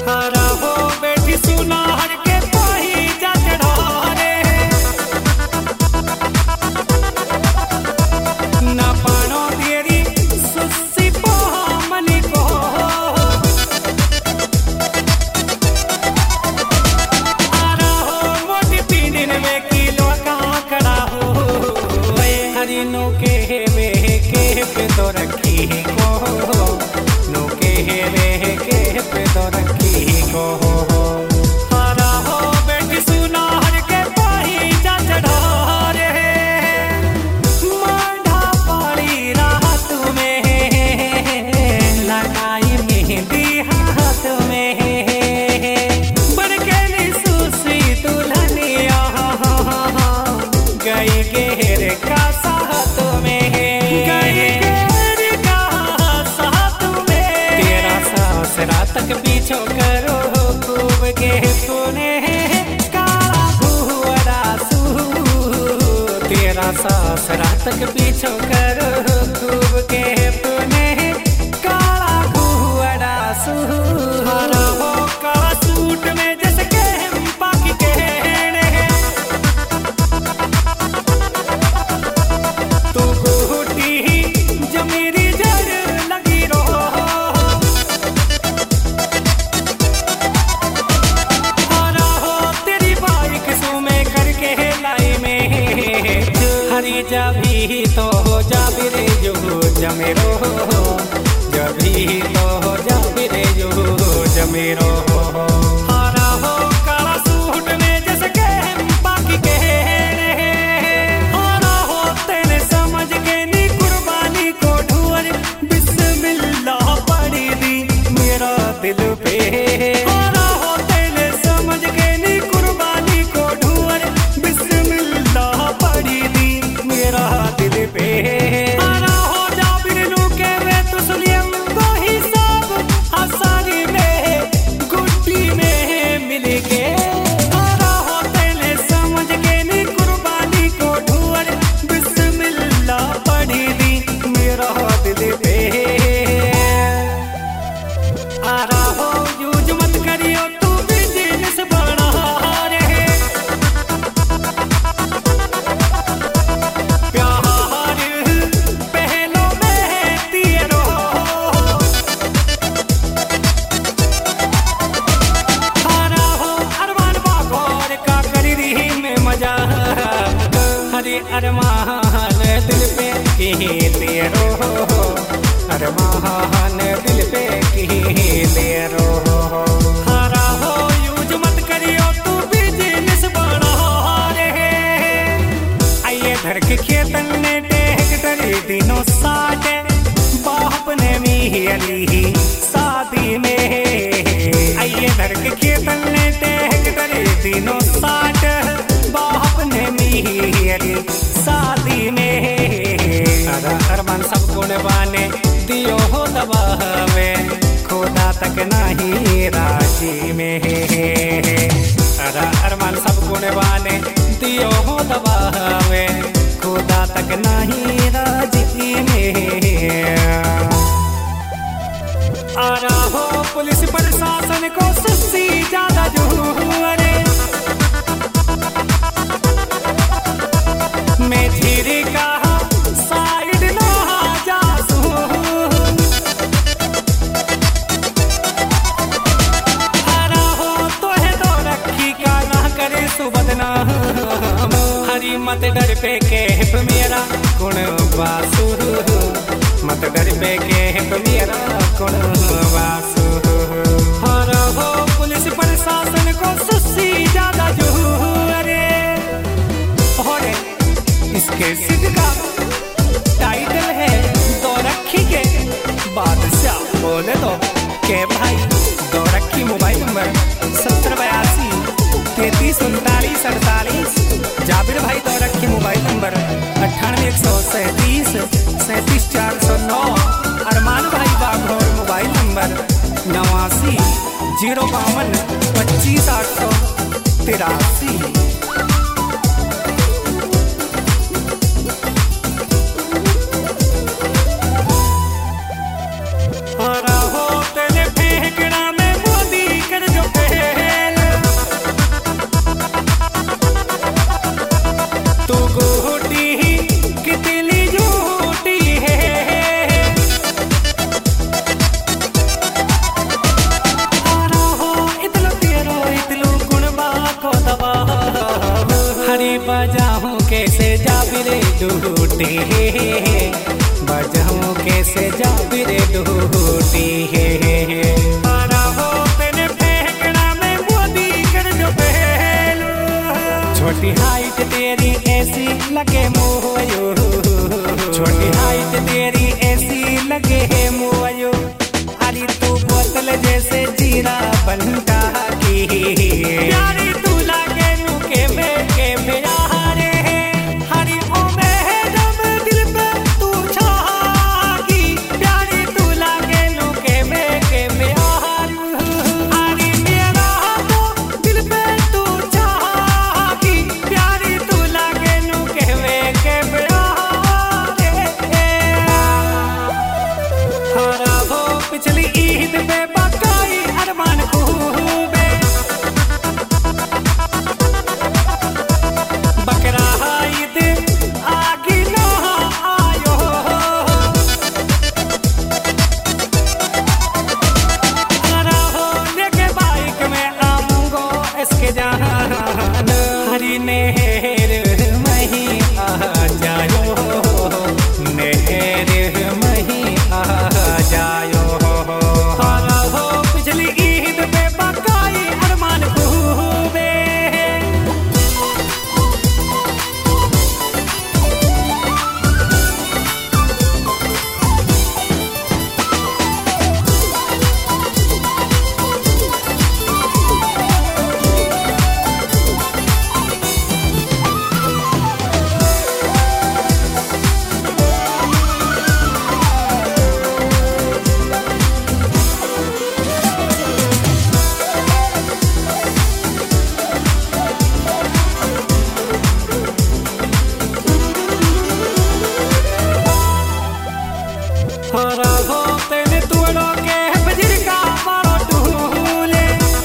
हरा हो बेटी सुना हर के पाही जा चढ़ारे ना पानो तेरी सुसी मन को हरा हो मोटी पीड़िन में किलो कहाँ खड़ा हो हरिनो के वे के पे तो रखी को नो के वे के पे तो रखी को हरा हो बेटी सुना हर के पाही जा चढ़ा रे मांडा पाली रात में लगाई मेहंदी हाथ में बरकेली सुसी दुल्हनिया गई घेर का साथ में गई घेर का साथ में तेरा सासरा तक पीछो करो खूब के तूने काला घुवड़ा सू तेरा सासरा तक पीछो करो खूब के तूने काला घुवड़ा सू हरा हो काला सूट में जैसे के बाकी कहने तू बूटी जो मेरी जड़ लगी रो हरा हो तेरी बाइक सो में करके लाई में हरी जाभी तो हो जाबी रे जो जमेरो जभी तो हो जाबी रे जो जमेरो हरा हो काला सूट में जैसे के बाकी कहने हरा हो तेरे समझ के नी कुर्बानी को ढूंढ बिस्मिल्लाह पड़ी दी मेरा दिल पे हरा हो तेरे समझ के नी कुर्बानी को ढूंढ बिस्मिल्लाह पड़ी दी मेरा दिल पे हरा हो जाबिर नू के वे तो सुलियम को हिसाब आसानी में गुड्डी में मिल के हरा हो तेरे समझ के नी कुर्बानी को ढूंढ बिस्मिल्लाह पड़ी दी मेरा दिल पे हरा हो यूज मत करियो तू बिजनेस बड़ा रे प्यार पहलो में तेरो हरा हो अरमान बागोर का करी रही में मजा हरे अरमान दिल पे की तेरो अरमान दिल पे की तेरो हरा हो यूज मत करियो तू बिजनेस बड़ा रे आइए घर के खेतन ने टेक डरी दिनों साटे बाप ने मिली शादी में आइए घर के खेतन ने टेक डरी दिनों साट बाप ने मिली शादी में अरमान सब गुणवाने दियो हो दबावे खुदा तक नहीं राजी में अरमान सब गुणवाने दियो हो दबावे खुदा तक नहीं राजी में आरा हो पुलिस प्रशासन को सुस्ती ज्यादा जुए मैं धीरे कहा साइड ना जासू हरा हो तो है तो रखी का ना करे सुबदना हरी मत डर पे केप मेरा गुण वासु मत डर पे केप मेरा गुण वासु हरा हो पुलिस प्रशासन को सुस्ती ज्यादा जुए इसके सिद्ध का टाइटल है दो रखी के बादशाह बोले तो के भाई दो रखी मोबाइल नंबर 7082-3339-48 जाबिर भाई दो रखी मोबाइल नंबर 98-137-37-409 अरमान भाई बाघोर मोबाइल नंबर 89-052-25-883। हरा हो तेरे फेंकड़ा में मोदी कर टूटी बजाऊं कैसे जाबिर टूटी मारा हो तेने फेंकना में मोदी कर जो पहलू छोटी हाइट तेरी ऐसी लगे मुँह छोटी हाइट तेरी ऐसी लगे मुँह अरे तू बोतल जैसे जीरा बनता की प्यारी तू लागे नुके में के मेरा हरे हरी ओ मैडम दिल पे तू छागी प्यारी तू लागे नुके में के मेरा हरी मेरा तो दिल पे तू छागी प्यारी तू लागे नुके में के मेरा हरा हो पिछली ईद पे बकाई अरमान खूबे बकरा ईद आगे ना आयो हरा हो लेके बाइक में आऊंगो इसके जहान हरी नहर मही आ जायो नहर मही आ जायो हरा हो पिछली ईद पे बकाई अरमान खूबे हरा हो तेने तुड़ो के बजर का मारो टूले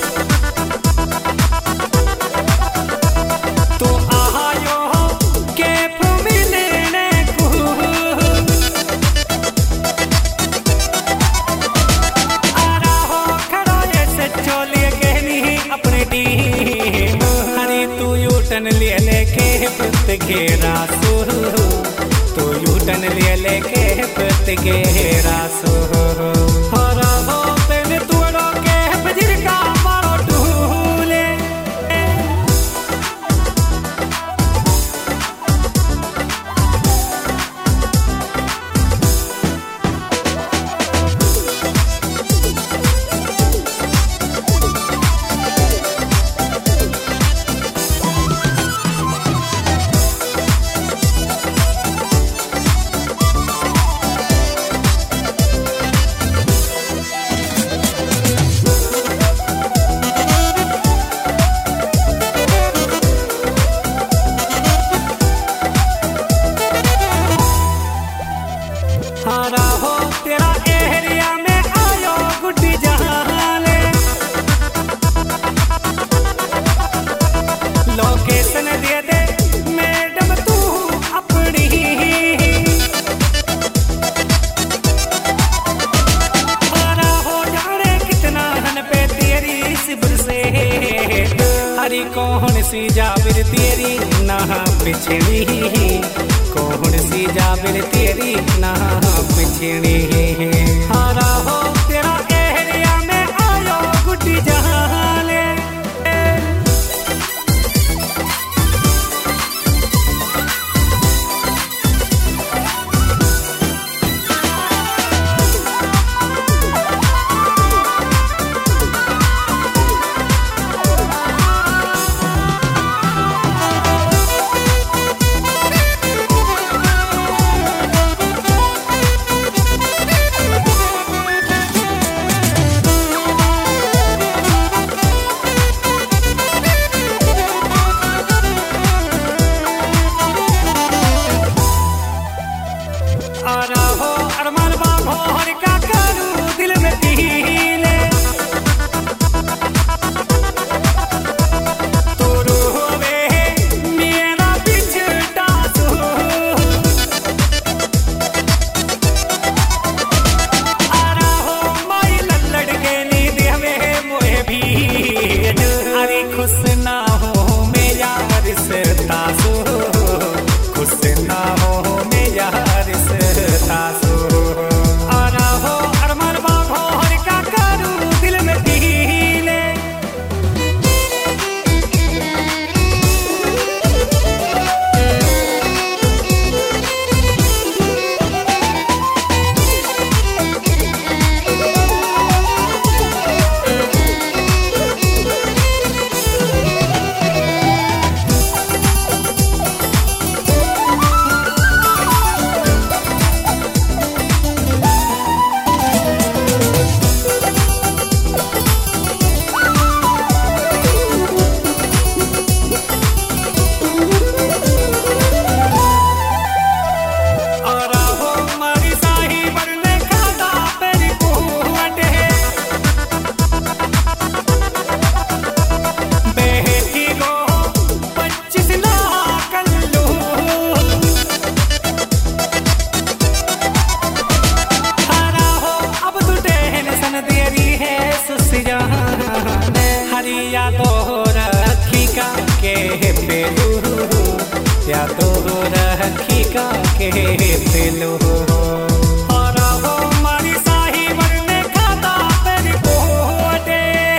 तू आयो के मिलने को आरा हो खड़ो ऐसे चोलिए कहनी अपनी टीम हरी तू यूटन ले लेके पुत घेरा सो तो यूटन ले लेके पुत घेरा सो हरा हो तेने तुड़ो के बजर का मारो टूले हरा हो तेरा एरिया में आयो गुड्डी जहाले लोकेशन दे दे मैडम तू अपनी हरा हो जाने कितना हन पे तेरी सिबर से हरी कौन सी जाबिर तेरी ना पिछड़ी कौन सी जाबिर तेरी ना पिछड़ी हरा हो तेरा एरिया में आयो गुड्डी जहाले या तो रखी का के पेलू, या तो रखी का के पेलू। और हो मारी शाही मरने खाता तेरी कोटे।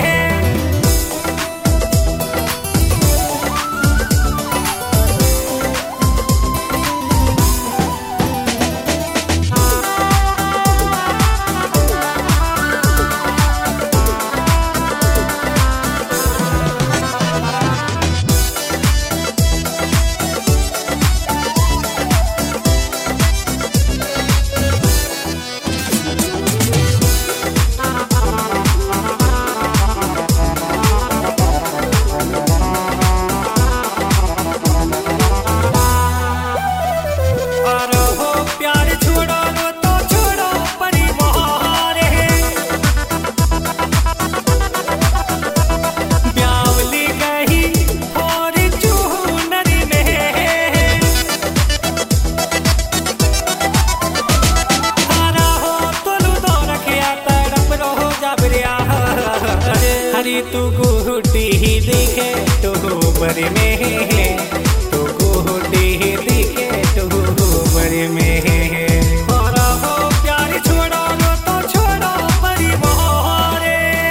हरी तू गुड्डी दिखे तो बरे में, तू गुड्डी दिखे तो बरे में। और हो प्यार छोड़ो तो छोड़ो परिवार।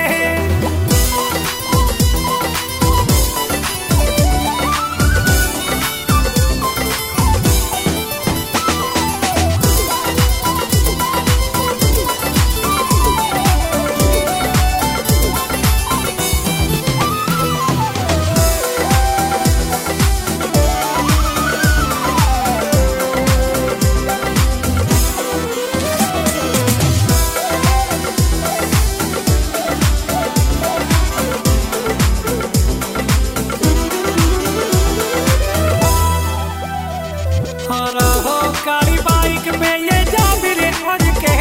और हो काली बाइक में ये जाबिर और के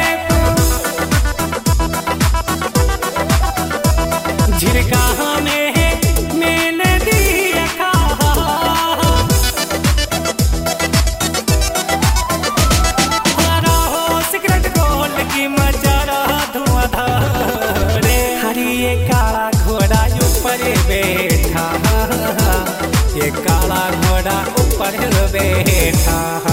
झिरका में मैंने दिया। और हो सिगरेट गोल की मजा रहा धुआंधार। हरी ये काला घोड़ा ऊपर बैठा, ये काला घोड़ा ऊपर बैठा।